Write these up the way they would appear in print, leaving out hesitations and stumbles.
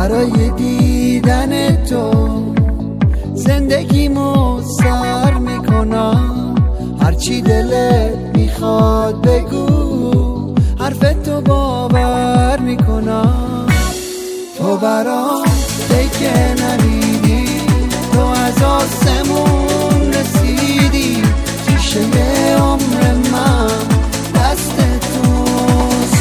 برای دیدن تو زندگیمو سر میکنم. هرچی دلت میخواد بگو، حرف تو باور میکنم. تو برام دیگه ندیدی، تو از آسمون رسیدی. ریشه عمر من دست توست.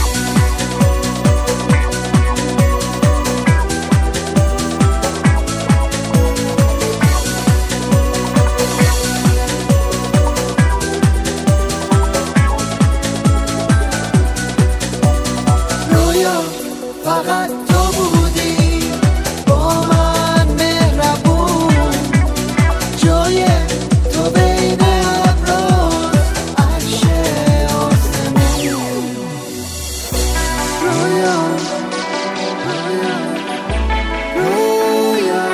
رویا فقط تو بودی با من مهربون، جای تو بین ابرار عرش آسمون. رویا رویا رویا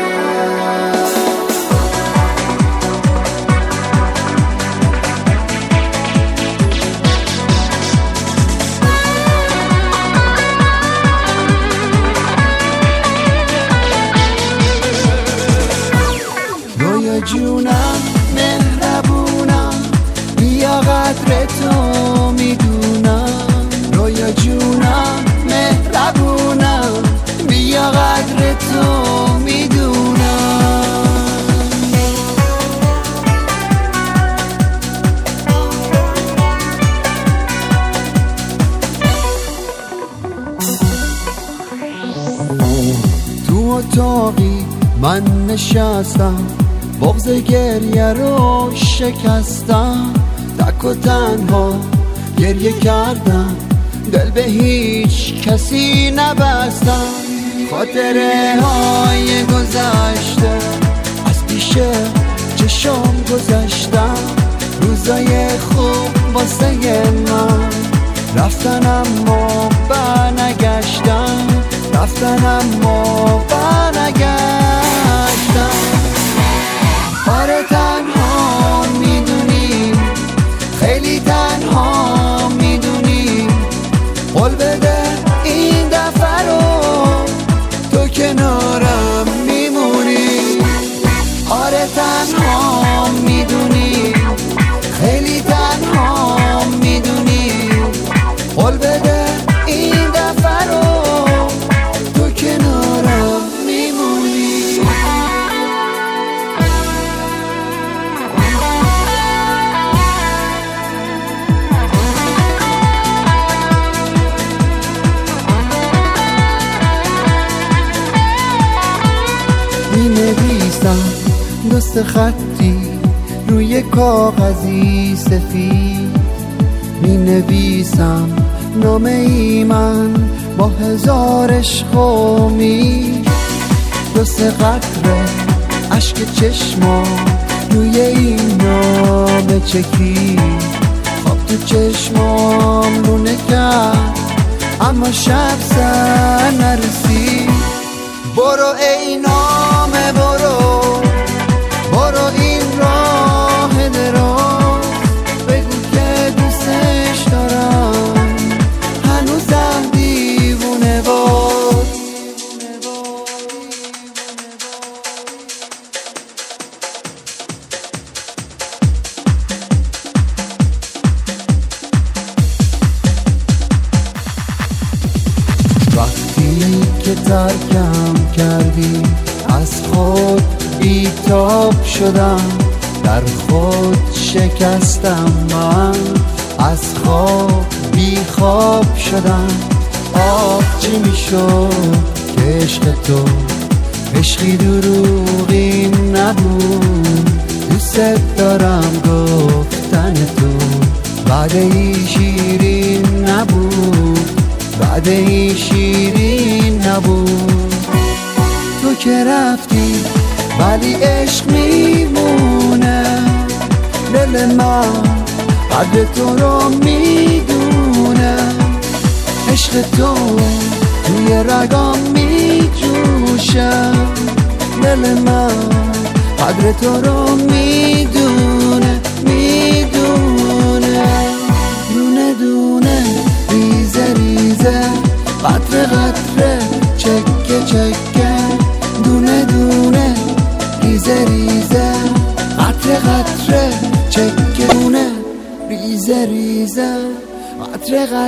رویا جونم مهربونم، بیا قدر تو میدونم. رویا جونم مهربونم، بیا قدر تو میدونم. تو اتاقی من نشستم، بغض گریه رو شکستم. تک و تنها گریه کردم، دل به هیچ کسی نبستم. خاطره های گذشته از پیش چشم گذشتم. روزای خوب واسه من رفتن اما برنگشتم، رفتن اما برنگشتم. آره تنها میدونی، خیلی تنها میدونی. قول بده این دفعه رو تو کنارم میمونی. آره تنها میدونی، خیلی تنها میدونی. قول بده این دفعه رو تو کنارم میمونی. می‌نویسم دست خطی روی کاغذی سفید، می‌نویسم نامه ای من با هزار عشق و امید. دست قطره اشک چشما روی این نامه چکید. خواب تو چشمام لونه کرد اما شب سر نرسید. برو ای نامه برو، برو این راه دراز. بگو که دوستش دارم، هنوزم دیوونه باز. وقتی که ترکم کردی از خود بیتاب شدم، در خود شکستم من، از خواب بیخواب شدم. آه چی میشد که عشق تو عشقی دروغی نبود. دوست دارم گفتن تو وعده شیرین نبود، وعده شیرین نبود. تو که رفتی ولی عشق میمونه. دل من قدر تو رو میدونه. عشق تو توی رگام میجوشه. دل من قدر تو رو میدونه، میدونه. دونه دونه ریزه ریزه، قطره قطره، چکه چکه. ریزه قطره قطره چکونه ریزه ریزه قطره قطره